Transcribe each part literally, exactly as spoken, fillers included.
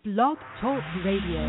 Blog Talk Radio.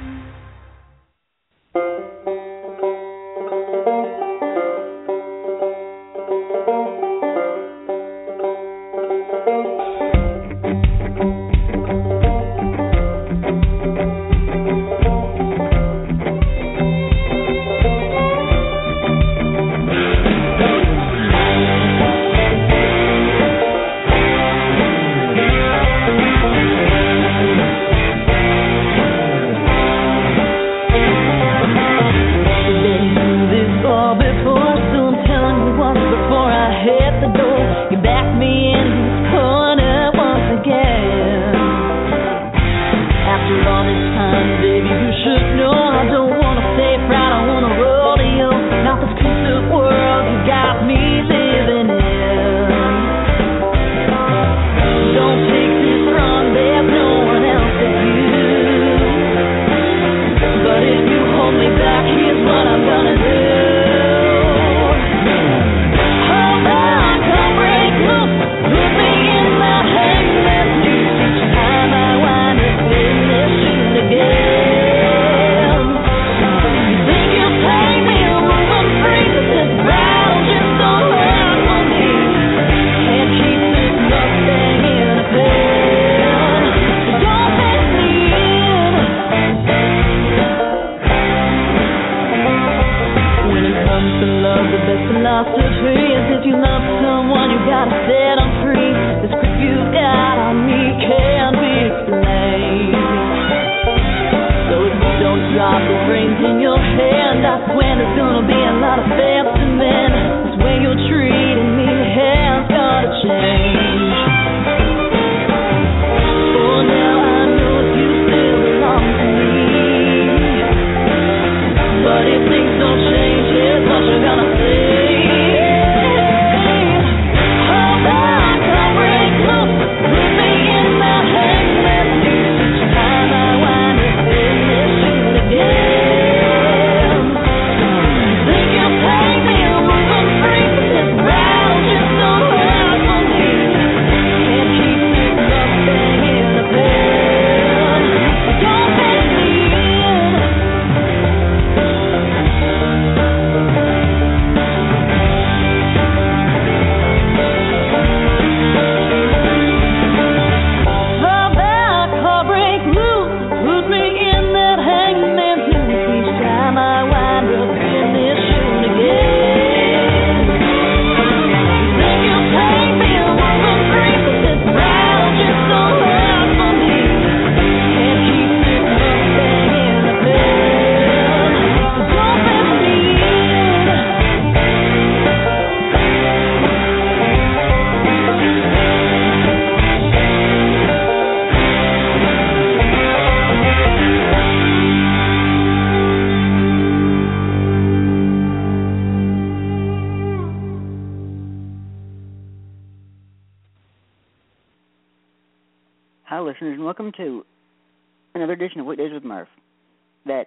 Hi, listeners, and welcome to another edition of Weekdays with Murph. That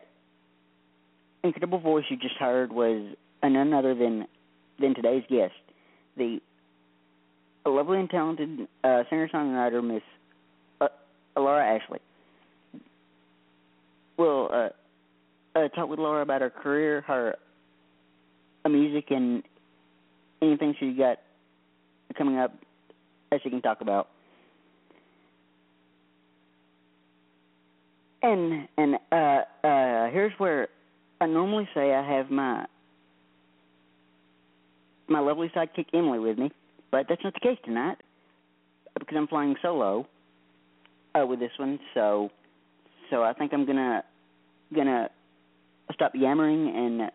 incredible voice you just heard was none other than than today's guest, the lovely and talented uh, singer-songwriter Miss uh, Laura Ashley. We'll uh, uh, talk with Laura about her career, her uh, music, and anything she's got coming up that she can talk about. And and uh, uh, here's where I normally say I have my my lovely sidekick Emily with me, but that's not the case tonight because I'm flying solo uh, with this one. So so I think I'm gonna gonna stop yammering and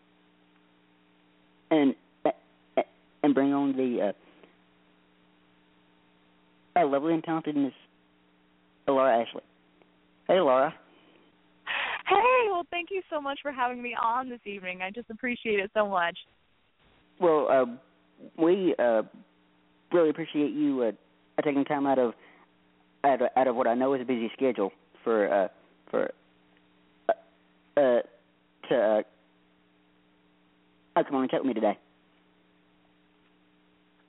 and and bring on the uh, uh, lovely and talented Miss Laura Ashley. Hey, Laura. Hey, well, thank you so much for having me on this evening. I just appreciate it so much. Well, uh, we uh, really appreciate you uh, taking time out of, out of out of what I know is a busy schedule for uh, for uh, uh, to uh, come on and chat with me today.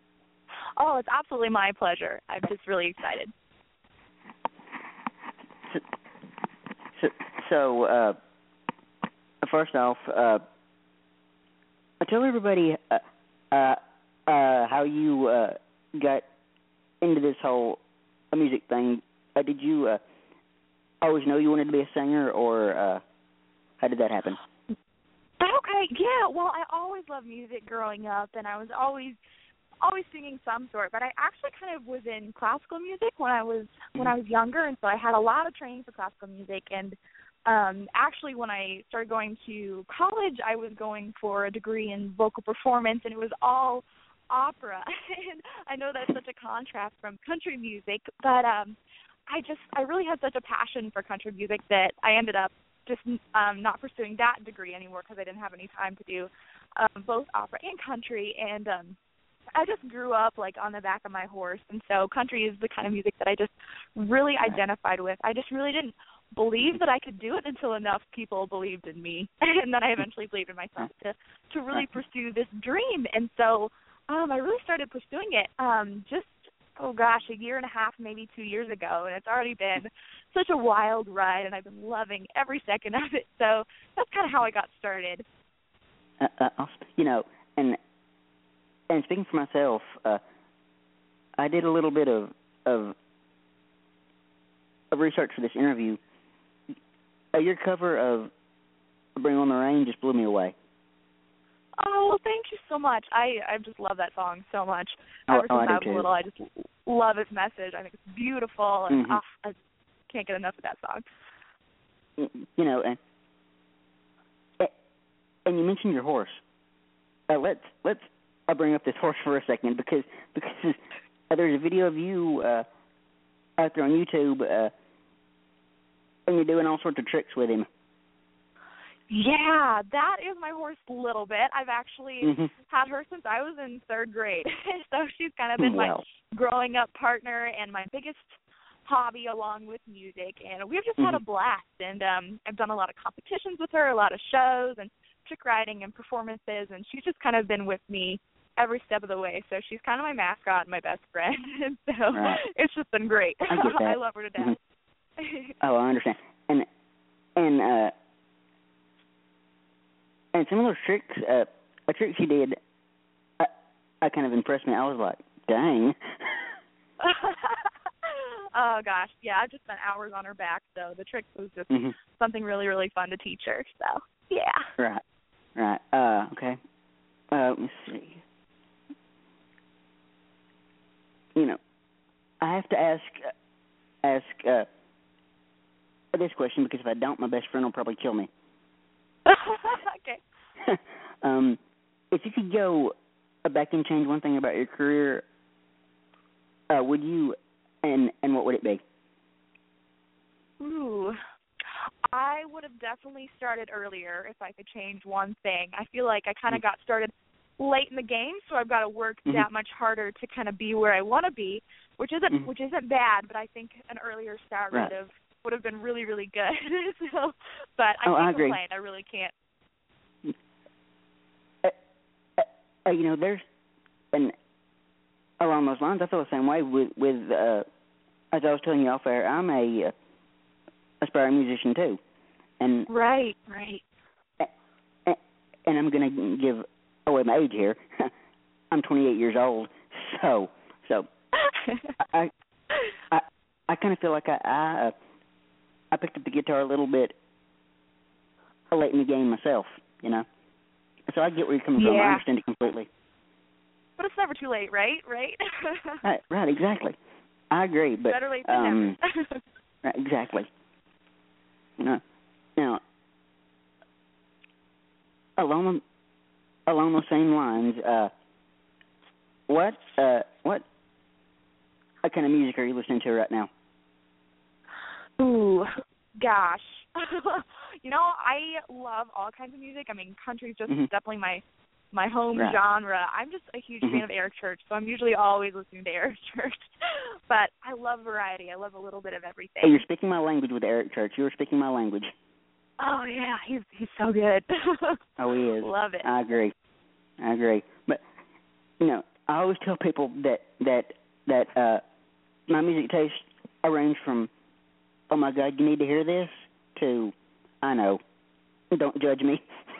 Oh, it's absolutely my pleasure. I'm just really excited. So, so, so uh, first off, uh, tell everybody uh, uh, uh, how you uh, got into this whole music thing. Uh, did you uh, always know you wanted to be a singer, or uh, how did that happen? Okay, yeah. Well, I always loved music growing up, and I was always always singing some sort. But I actually kind of was in classical music when I was mm-hmm. when I was younger, and so I had a lot of training for classical music. And um, actually, when I started going to college, I was going for a degree in vocal performance, and it was all opera. And I know that's such a contrast from country music, but um, I just I really had such a passion for country music that I ended up just um, not pursuing that degree anymore because I didn't have any time to do um, both opera and country. And um, I just grew up, like, on the back of my horse. And so country is the kind of music that I just really identified with. I just really didn't believe that I could do it until enough people believed in me. And then I eventually believed in myself to, to really pursue this dream. And so um, I really started pursuing it um, just oh gosh, a year and a half, maybe two years ago, and it's already been such a wild ride, and I've been loving every second of it. So that's kind of how I got started. Uh, uh, you know, and and speaking for myself, uh, I did a little bit of, of of research for this interview. Uh, your cover of "Bring On the Rain" just blew me away. Oh, well, thank you so much. I, I just love that song so much. Oh, Ever since oh, I, I was do too. little, I just love its message. I think it's beautiful, and mm-hmm. oh, I can't get enough of that song. You know, and and you mentioned your horse. Uh, let's let's I'll bring up this horse for a second because because uh, there's a video of you uh, out there on YouTube, uh, and you're doing all sorts of tricks with him. Yeah, that is my horse a little bit. I've actually mm-hmm. had her since I was in third grade. So she's kind of been well. my growing up partner and my biggest hobby along with music. And we've just mm-hmm. had a blast. And um, I've done a lot of competitions with her, a lot of shows and trick riding and performances. And she's just kind of been with me every step of the way. So she's kind of my mascot and my best friend. And so right. it's just been great. I get that. I love her to death. Mm-hmm. Oh, I understand. And, and, uh, And some of those tricks, uh, a tricks you did, I, I kind of impressed me. I was like, dang. Oh, gosh. Yeah, I've just spent hours on her back, so the tricks was just mm-hmm. something really, really fun to teach her. So, yeah. Right, right. Uh, okay. Uh, let me see. You know, I have to ask ask uh, this question because if I don't, my best friend will probably kill me. Okay. um, if you could go back and change one thing about your career, uh, would you, and and what would it be? Ooh, I would have definitely started earlier if I could change one thing. I feel like I kind of mm-hmm. got started late in the game, so I've got to work mm-hmm. that much harder to kind of be where I want to be, which isn't mm-hmm. which isn't bad, but I think an earlier start right. would have would have been really, really good. so, but I oh, can't I agree. complain. I really can't. Uh, uh, uh, you know, there's, and along those lines, I feel the same way with, with uh, as I was telling you off air, I'm a uh, aspiring musician too. And right, right. Uh, and I'm going to give away my age here. I'm twenty-eight years old, so, so I, I, I kind of feel like I, I uh, I picked up the guitar a little bit late in the game myself, you know. So I get where you're coming yeah. from. I understand it completely. But it's never too late, right? Right? right, right, exactly. I agree. But, better late than um, never. right, exactly. You know, now, along the, along those same lines, uh, what uh, what kind of music are you listening to right now? Ooh, gosh. You know, I love all kinds of music. I mean, country's just mm-hmm. definitely my my home right. genre. I'm just a huge mm-hmm. fan of Eric Church, so I'm usually always listening to Eric Church. But I love variety. I love a little bit of everything. Hey, you're speaking my language with Eric Church. You were speaking my language. Oh, yeah, he's he's so good. Oh, he is. Love it. I agree. I agree. But, you know, I always tell people that that, that uh, my music taste range from "Oh my God, you need to hear this," to "I know, don't judge me."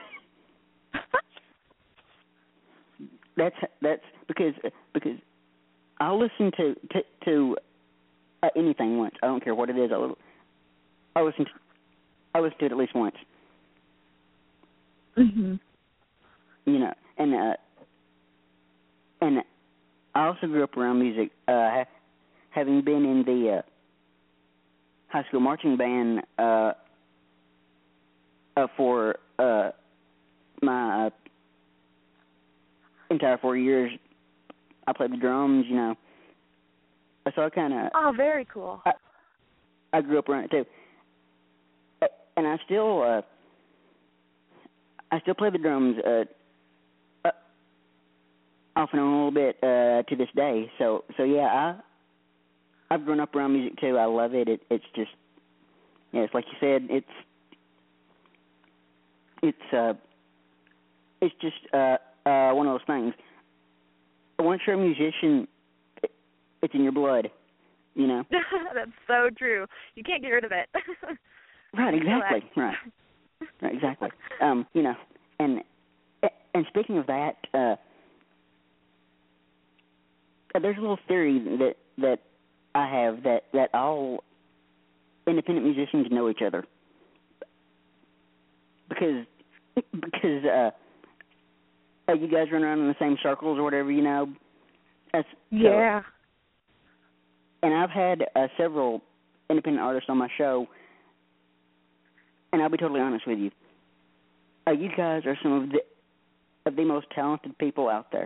that's that's because because I'll listen to to, to uh, anything once. I don't care what it is. I'll I'll listen to I listen to it at least once. Mhm. You know, and uh, and I also grew up around music, uh, having been in the uh, high school marching band uh, uh, for uh, my uh, entire four years. I played the drums, you know. So I kind of. Oh, very cool. I, I grew up around it too, and I still. Uh, I still play the drums. Uh, off and on a little bit uh, to this day. So, so yeah, I I've grown up around music too. I love it. it it's just, yeah, it's like you said. It's it's uh it's just uh, uh one of those things. Once you're a musician, it, it's in your blood, you know. That's so true. You can't get rid of it. Right. Exactly. Right. Right. Exactly. Um. You know. And and speaking of that. Uh, There's a little theory that that I have that, that all independent musicians know each other because because uh, uh, you guys run around in the same circles or whatever, you know. That's, yeah. So, and I've had uh, several independent artists on my show, and I'll be totally honest with you. Uh, you guys are some of the of the most talented people out there.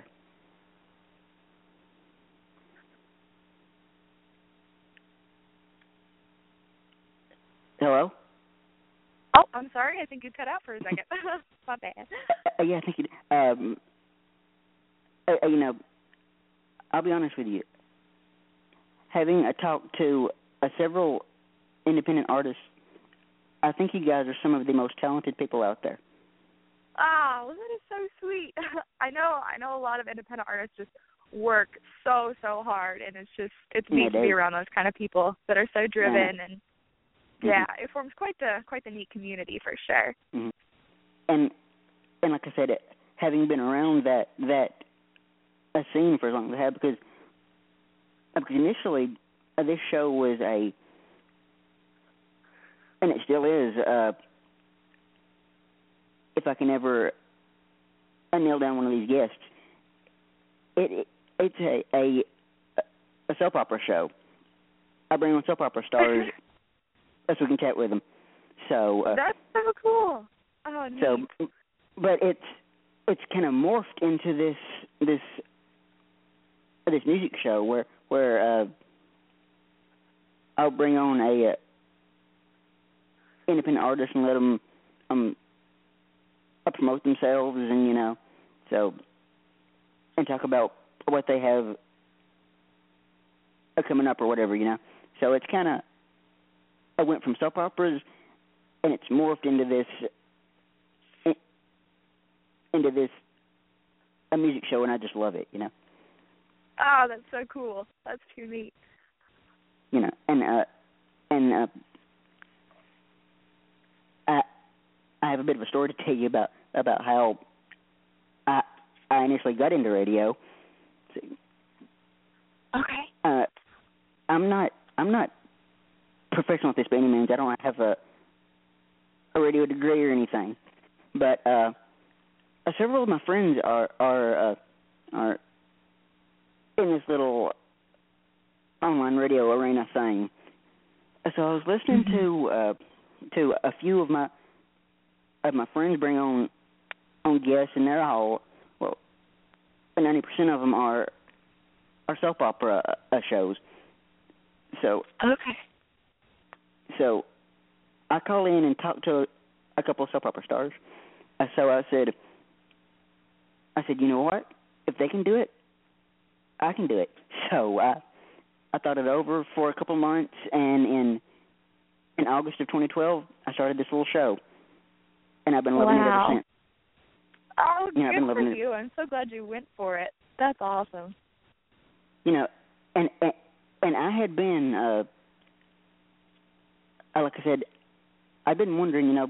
Hello? Oh, I'm sorry. I think you cut out for a second. My bad. Uh, yeah, I think you um, uh, you know, I'll be honest with you. Having a talk to uh, several independent artists, I think you guys are some of the most talented people out there. Ah, well, that is so sweet. I know, I know a lot of independent artists just work so, so hard, and it's just, it's neat yeah, to be around those kind of people that are so driven yeah. and. Mm-hmm. Yeah, it forms quite the quite the neat community for sure. Mm-hmm. And and like I said, having been around that that a scene for as long as I have, because because initially uh, this show was a, and it still is. Uh, if I can ever uh, nail down one of these guests, it, it it's a, a a soap opera show. I bring on soap opera stars. So we can chat with them. So uh, that's so cool. Oh, neat. So, but it's it's kind of morphed into this this this music show where where uh, I'll bring on a uh, independent artist and let them um uh, promote themselves, and you know, so and talk about what they have uh, coming up or whatever, you know. So it's kind of. I went from soap operas, and it's morphed into this, into this, a music show, and I just love it, you know. Oh, that's so cool. That's too neat. You know, and uh, and uh, I, I have a bit of a story to tell you about about how I I initially got into radio. Okay. Uh, I'm not I'm not. professional at this by any means. I don't have a a radio degree or anything, but uh, uh, several of my friends are are uh, are in this little online radio arena thing. So I was listening mm-hmm. to uh, to a few of my of my friends bring on on guests, and they're all well, ninety percent of them are are soap opera uh, shows. So okay. So I call in and talk to a, a couple of soap opera stars. Uh, so I said, I said, you know what? If they can do it, I can do it. So I, I thought it over for a couple of months, and in in August of twenty twelve, I started this little show, and I've been loving wow. it ever since. Oh, you know, good I've been loving for it. you. I'm so glad you went for it. That's awesome. You know, and and, and I had been. Uh, uh, like I said, I've been wondering, you know,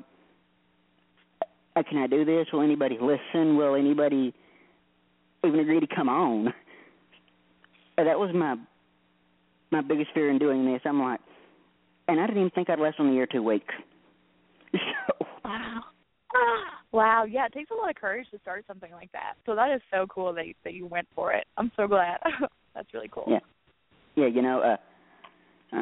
uh, can I do this? Will anybody listen? Will anybody even agree to come on? Uh, that was my my biggest fear in doing this. I'm like, and I didn't even think I'd last on the air two weeks. So. Wow. Wow, yeah, it takes a lot of courage to start something like that. So that is so cool that you, that you went for it. I'm so glad. That's really cool. Yeah, yeah. You know, uh,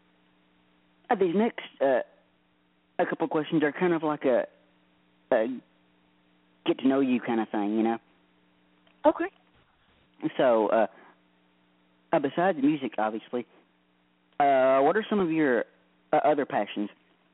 uh, these next uh, a couple of questions are kind of like a, a get to know you kind of thing, you know. Okay. So, uh, uh, besides music, obviously, uh, what are some of your uh, other passions?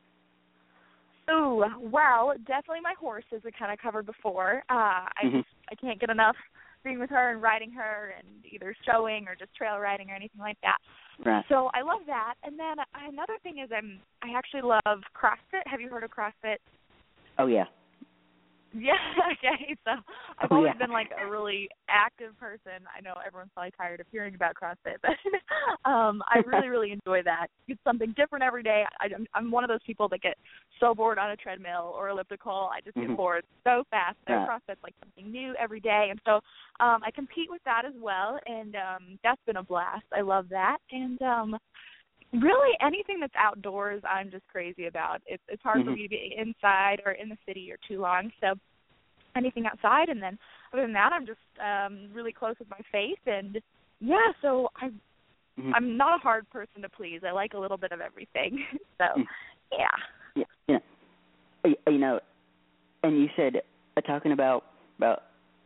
Ooh, well, definitely my horse, as we kind of covered before. Uh, I mm-hmm. just I can't get enough being with her and riding her and either showing or just trail riding or anything like that. Right. So I love that. And then another thing is I'm I actually love CrossFit. Have you heard of CrossFit? Oh yeah. Yeah, okay. So I've oh, always yeah. been like a really active person. I know everyone's probably tired of hearing about CrossFit, but um, I really, really enjoy that. It's something different every day. I, I'm, I'm one of those people that get so bored on a treadmill or elliptical. I just mm-hmm. get bored so fast. So right. CrossFit's like something new every day, and so um, I compete with that as well, and um, that's been a blast. I love that, and um, really anything that's outdoors I'm just crazy about. It's it's hard mm-hmm. for me to be inside or in the city or too long, so anything outside. And then other than that, I'm just um, really close with my faith, and yeah, so I, mm-hmm. I'm not a hard person to please. I like a little bit of everything, so mm-hmm. yeah. Yeah, yeah. You know, and you said uh, talking about about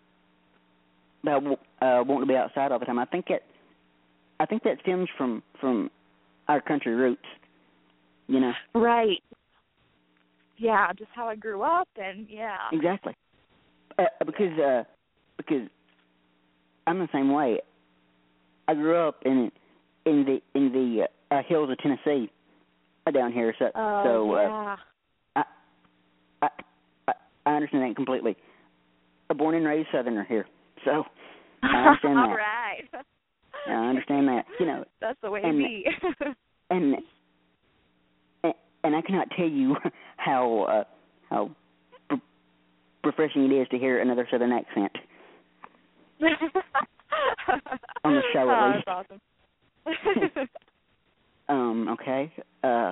about uh, wanting to be outside all the time. I think it, I think that stems from from our country roots, you know. Right. Yeah, just how I grew up, and yeah. Exactly. Uh, because uh, because I'm the same way. I grew up in in the in the uh, hills of Tennessee, uh, down here. So oh, so yeah. uh, I, I I understand that completely. I'm born and raised Southerner here, so I understand All that. right. I understand that. You know, that's the way and, to be. and and I cannot tell you how uh, how re- refreshing it is to hear another Southern accent on the show, at oh, least. That's awesome. um. Okay. Uh.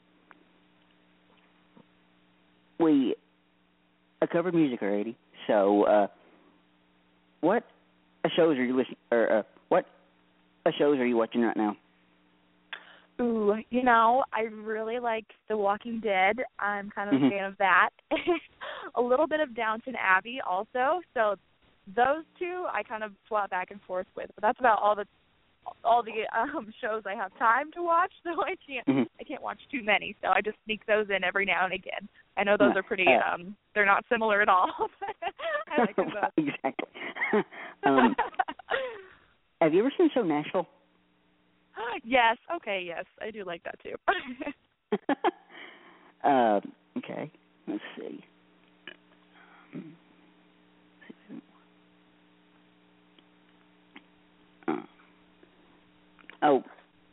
We I covered music already, so uh, what shows are you listening? Or uh, what shows are you watching right now? Ooh, you know, I really like The Walking Dead. I'm kind of mm-hmm. a fan of that. A little bit of Downton Abbey also. So those two I kind of swap back and forth with. But that's about all the all the um, shows I have time to watch. So I can't mm-hmm. I can't watch too many. So I just sneak those in every now and again. I know those are pretty. Uh, Um, they're not similar at all. I like them both. Exactly. um, have you ever seen the show Nashville? Yes. Okay. Yes, I do like that too. uh, okay. Let's see. Uh, oh,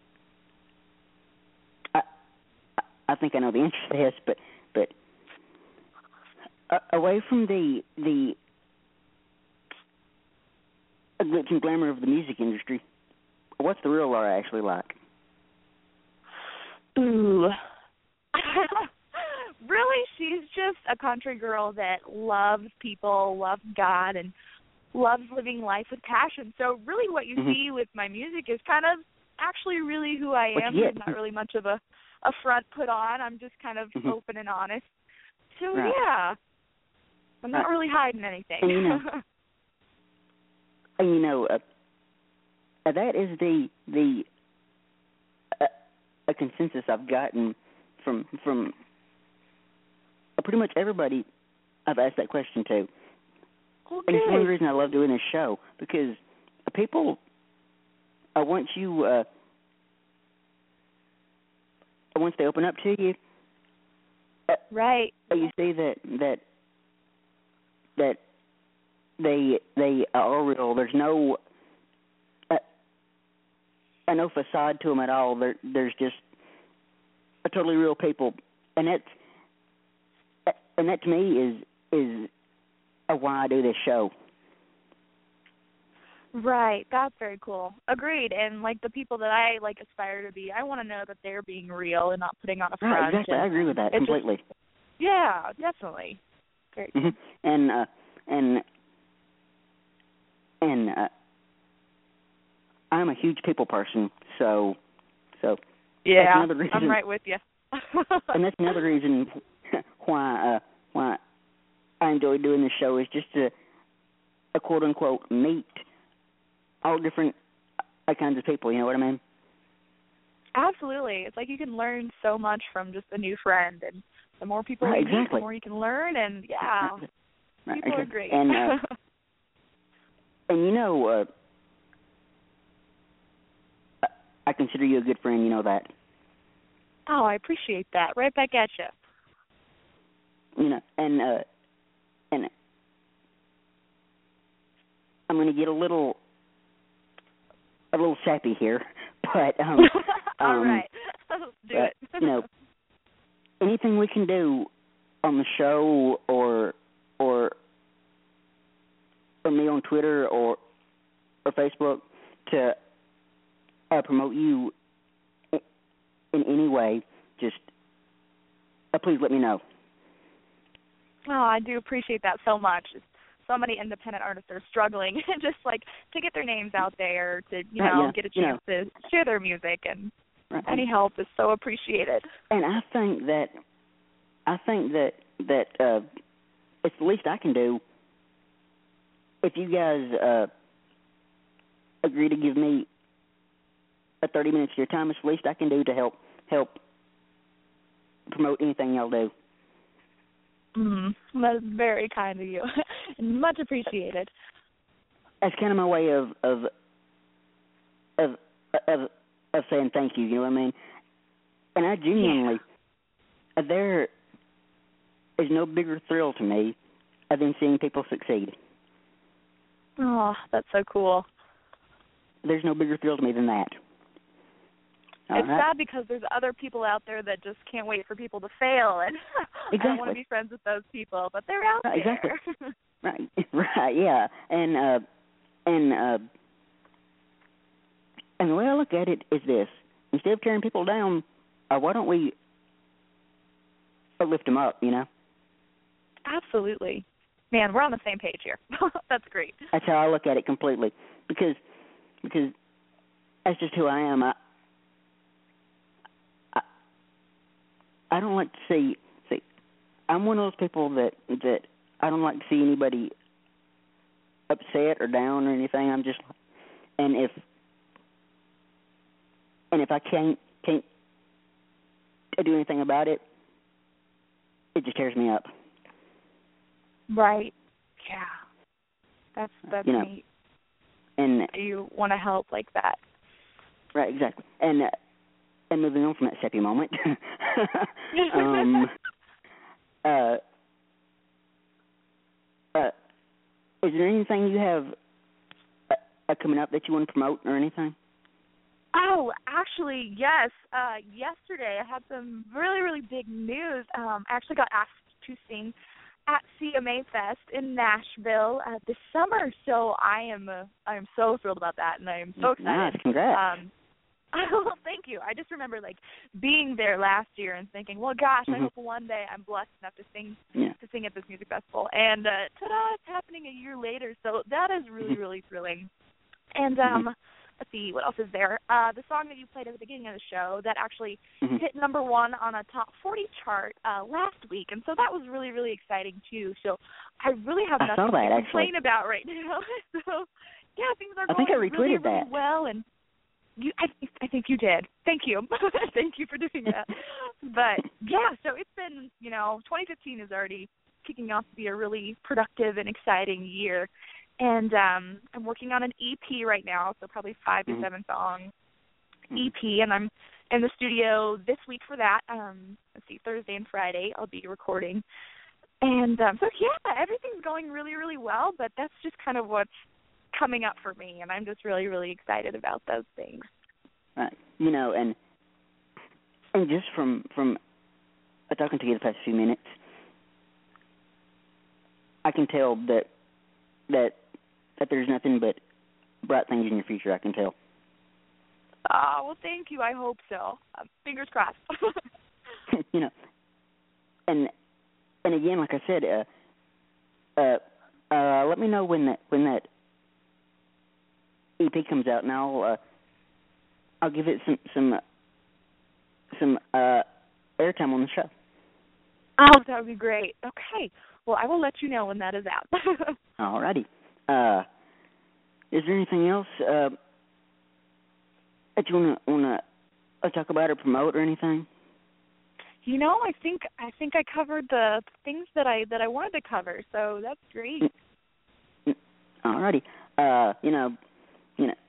I, I think I know the answer to this, but but uh, away from the the glitz and glamour of the music industry, what's the real Laura actually like? Ooh. Really, she's just a country girl that loves people, loves God, and loves living life with passion. So really what you mm-hmm. see with my music is kind of actually really who I what am. you There's get. not really much of a, a front put on. I'm just kind of mm-hmm. open and honest. So, right. yeah, I'm not right. really hiding anything. And you know, and you know uh, uh, that is the the uh, a consensus I've gotten from from uh, pretty much everybody I've asked that question to. Okay. And it's one of the reasons I love doing this show, because people, uh, once you, uh, once they open up to you, uh, right, you see that that that they they are real. There's no uh, no facade to them at all. There, there's just are totally real people, and that's and that to me is is why I do this show. Right, that's very cool. Agreed. And like the people that I like aspire to be, I want to know that they're being real and not putting on a front. Right, exactly. And I agree with that completely. Just, yeah, definitely. Very cool. Mm-hmm. And uh, and and uh, I'm a huge people person, so so yeah, that's another reason, I'm right with you. And that's another reason why uh, why I enjoy doing this show is just to, a quote unquote, meet all different kinds of people. You know what I mean? Absolutely. It's like you can learn so much from just a new friend, and the more people right, you exactly. meet, the more you can learn. And yeah, right, people exactly. are great. And uh, and you know, uh, I consider you a good friend. You know that. Oh, I appreciate that. Right back at you. You know, and uh, and I'm going to get a little a little sappy here, but um, all um, right, let's do but, it. You know, anything we can do on the show, or or or me on Twitter or or Facebook to uh, promote you in, in any way, just uh, please let me know. Oh, I do appreciate that so much. So many independent artists are struggling just like to get their names out there, to you right, know yeah, get a chance you know. to share their music, and right. any help is so appreciated. And I think that I think that that uh, it's the least I can do. If you guys uh, agree to give me a thirty minutes of your time, it's the least I can do to help help promote anything y'all do. Mm, that is very kind of you, and much appreciated. That's kind of my way of of of of, of saying thank you. You know what I mean? And I genuinely, yeah. there is no bigger thrill to me than seeing people succeed. Oh, that's so cool. There's no bigger thrill to me than that. All it's right? sad because there's other people out there that just can't wait for people to fail, and exactly. I don't want to be friends with those people, but they're out right, there. Exactly. right, right, yeah, and uh, and uh, and the way I look at it is this: instead of tearing people down, uh, why don't we lift them up? You know? Absolutely, man. We're on the same page here. That's great. That's how I look at it completely, because because that's just who I am. I. I don't like to see, see, I'm one of those people that, that I don't like to see anybody upset or down or anything. I'm just, and if, and if I can't, can't do anything about it, it just tears me up. Right. Yeah. That's, that's you know, neat. And you want to help like that. Right, exactly. And, uh, And moving on from that sappy moment, um, uh, uh, is there anything you have uh, coming up that you want to promote or anything? Oh, actually, yes. Uh, yesterday I had some really, really big news. Um, I actually got asked to sing at C M A Fest in Nashville uh, this summer, so I am uh, I am so thrilled about that, and I am so excited. Nice, congrats. Um, well, thank you. I just remember like being there last year and thinking, well, gosh, mm-hmm. I hope one day I'm blessed enough to sing yeah. to sing at this music festival. And uh, ta-da, it's happening a year later. So that is really, mm-hmm. really thrilling. And um, mm-hmm. let's see, what else is there? Uh, the song that you played at the beginning of the show that actually mm-hmm. hit number one on a top forty chart uh, last week, and so that was really, really exciting too. So I really have I nothing saw that, to complain actually. about right now. So yeah, things are I going think I retweeted really, really that. well, and. You, I, I think you did. Thank you. Thank you for doing that. But, yeah, so it's been, you know, twenty fifteen is already kicking off to be a really productive and exciting year. And um, I'm working on an E P right now, so probably five mm-hmm. to seven song mm-hmm. E P, and I'm in the studio this week for that. Um, let's see, Thursday and Friday I'll be recording. And um, so, yeah, everything's going really, really well, but that's just kind of what's coming up for me, and I'm just really, really excited about those things. Right. You know, and and just from from uh, talking to you the past few minutes, I can tell that that that there's nothing but bright things in your future. I can tell. Oh, well, thank you. I hope so. Uh, fingers crossed. You know, and and again, like I said, uh, uh, uh, let me know when that when that E P comes out, and I'll uh, I'll give it some some some uh, airtime on the show. Oh, that would be great. Okay. Well, I will let you know when that is out. Alrighty. Uh, is there anything else uh, that you wanna wanna uh, talk about or promote or anything? You know, I think I think I covered the things that I that I wanted to cover, so that's great. Alrighty. Uh, you know, you know,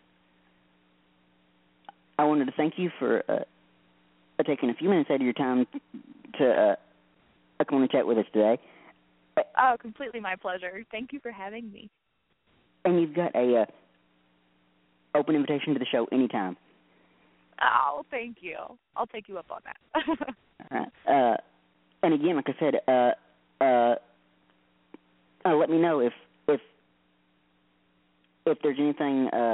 I wanted to thank you for uh, taking a few minutes out of your time to uh, come and chat with us today. Oh, completely my pleasure. Thank you for having me. And you've got a uh, open invitation to the show anytime. Oh, thank you. I'll take you up on that. All right. Uh, and again, like I said, uh, uh, uh, let me know if if if there's anything uh,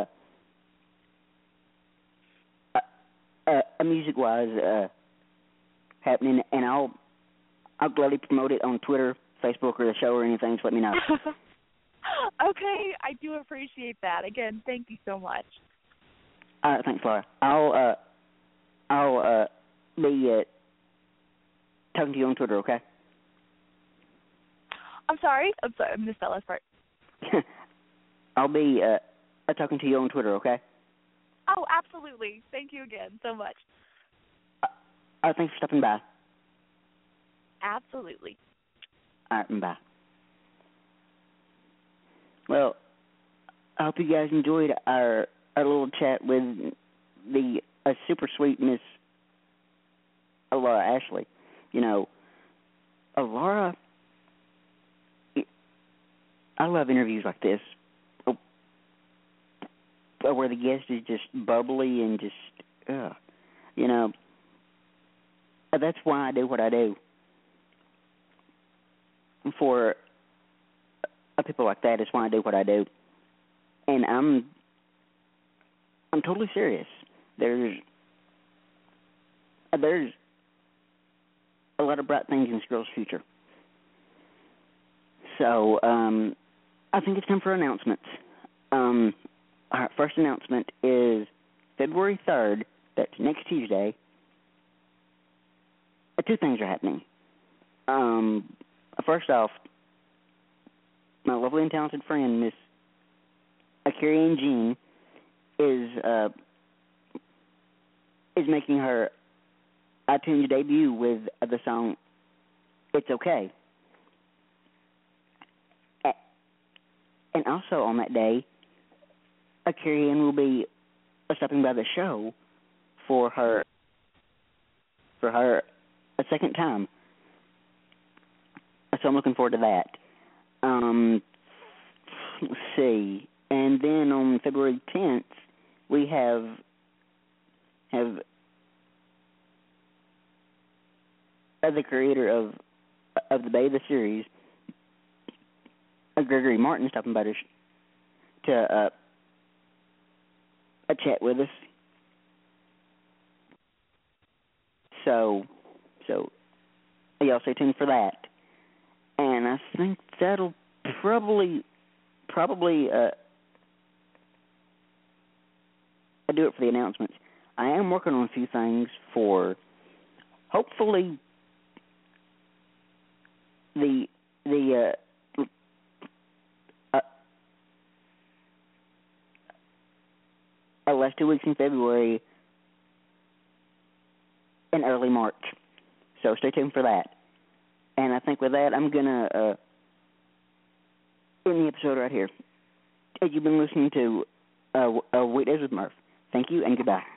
uh, uh, music-wise uh, happening, and I'll I'll gladly promote it on Twitter, Facebook, or the show, or anything. So let me know. Okay, I do appreciate that. Again, thank you so much. All right, thanks, Laura. I'll uh, I'll uh, be uh, talking to you on Twitter, okay? I'm sorry. I'm sorry. I missed that last part. I'll be uh, talking to you on Twitter, okay? Oh, absolutely. Thank you again so much. Uh, all right, thanks for stopping by. Absolutely. All right, bye. Well, I hope you guys enjoyed our our little chat with the uh, super sweet Miss Laura Ashley. You know, uh, Laura, I love interviews like this, uh, where the guest is just bubbly and just, uh, you know, uh, that's why I do what I do. For uh, people like that, it's why I do what I do. And I'm I'm totally serious. There's uh, there's a lot of bright things in this girl's future. So um, I think it's time for announcements. Um, our first announcement is February third. That's next Tuesday. Uh, two things are happening. Um, first off, my lovely and talented friend, Miss Carrie Ann Jean, is uh, is making her iTunes debut with uh, the song "It's Okay." Uh, and also on that day, uh, Carrie Ann will be uh, stopping by the show for her for her a second time. So I'm looking forward to that. Um, let's see. And then on February tenth, we have have uh, the creator of of the Bay of the series, uh, Gregory Martin, stopping by to to uh, a chat with us. So, so y'all stay tuned for that. And I think that'll probably probably uh, do it for the announcements. I am working on a few things for hopefully the the uh, uh, uh, last two weeks in February and early March. So stay tuned for that. And I think with that, I'm going to uh, end the episode right here. You've been listening to uh, uh, Weekdays with Murph. Thank you and goodbye.